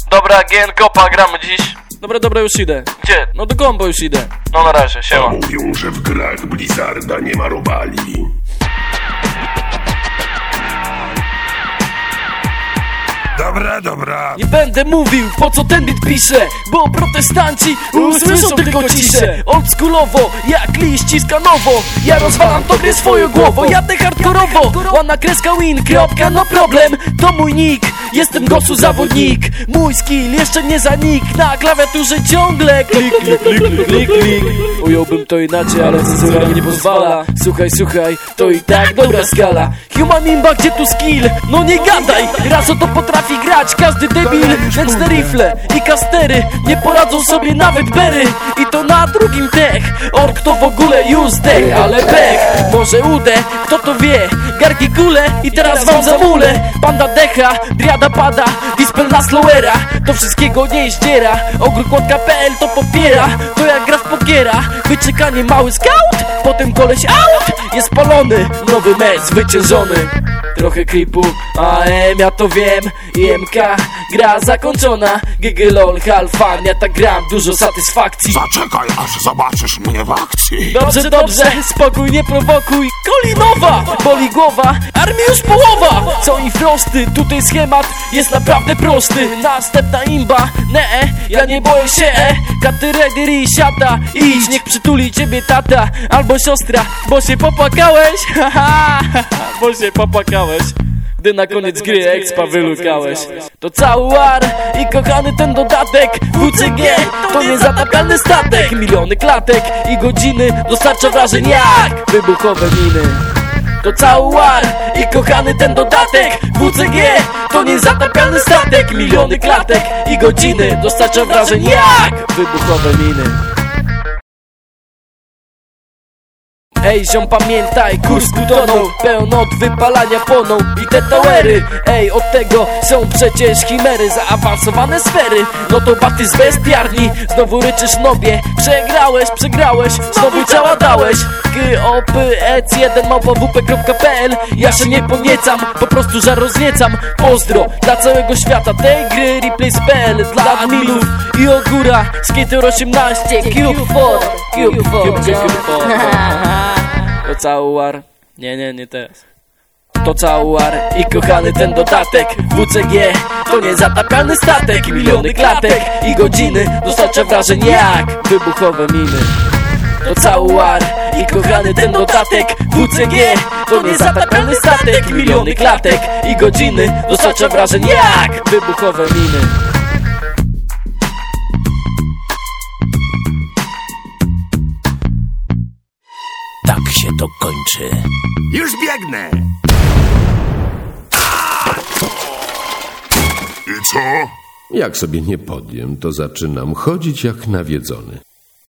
Dobra, GN Kopa, gramy dziś. Dobra, już idę. Gdzie? No do kombo już idę. No na razie, siema. Mówią, że w grach Blizzarda nie ma robali. Dobra. Nie będę mówił, po co ten bit pisze, bo protestanci usłyszą tylko ciszę. Oldschoolowo, jak liść ściska nowo. Ja rozwalam to grę swoją głową, jadę hardkorowo. Łana kreska win, kropka, no problem. To mój nick, jestem gościu zawodnik. Mój skill jeszcze nie zanik, na klawiaturze ciągle klik. Ująłbym to inaczej, ale cenzura mi nie pozwala. Słuchaj, to i tak dobra skala. Human imba, gdzie tu skill? No nie gadaj, raz o to potrafi grać każdy debil. Nędzne rifle i kastery nie poradzą sobie nawet bery. I to na drugim tech. Ork to w ogóle już zdech, ale pech. Może udę, kto to wie. Garki kule i teraz wam zamulę. Panda decha, driada pada, dispel na slowera. To wszystkiego nie zdziera. Ogródkładka.pl to popiera. To jak gra w pokiera. Wyczekanie mały scout, potem koleś out. Jest palony, nowy mecz zwyciężony. Trochę klipu, ja to wiem. IMK, gra zakończona. GG-LOL, halfan, ja tak gram, dużo satysfakcji. Zaczekaj, aż zobaczysz mnie w akcji. Dobrze, spokój, nie prowokuj. Kolinowa, boli głowa, armii już połowa. Co i frosty, tutaj schemat jest naprawdę prosty. Następna imba, ja nie boję się, Katy ready, siada, idź, niech przytuli ciebie tata albo siostra, bo się popłakałeś. Bo się popłakałeś, gdy na koniec gry expa wylukałeś. To cały war i kochany ten dodatek. WCG to niezatapialny statek. Miliony klatek i godziny dostarcza wrażeń jak wybuchowe miny. To cały war i kochany ten dodatek. WCG to niezatapialny statek. Miliony klatek i godziny dostarcza wrażeń jak wybuchowe miny. Ej, ziom, pamiętaj, kurs utonął, pełno od wypalania płoną i te towery. Ej, od tego są przecież chimery, zaawansowane sfery. No to baty z bestiarni, znowu ryczysz nobie. Przegrałeś, znowu ciała dałeś. KOPEC1@wp.pl. Ja się nie podniecam, po prostu żar rozniecam. Pozdro dla całego świata tej gry, replays.pl dla adminów i Ogóra. Skater 18, Cube4. To cały war. Nie teraz. To cały war i kochany ten dodatek. WCG to niezatapialny statek. Miliony klatek i godziny dostarcza wrażeń jak wybuchowe miny. To cały war i kochany ten dodatek. WCG to niezatapialny statek. Miliony klatek i godziny dostarcza wrażeń jak wybuchowe miny. Tak się to kończy. Już biegnę. I co? Jak sobie nie podjem, to zaczynam chodzić jak nawiedzony.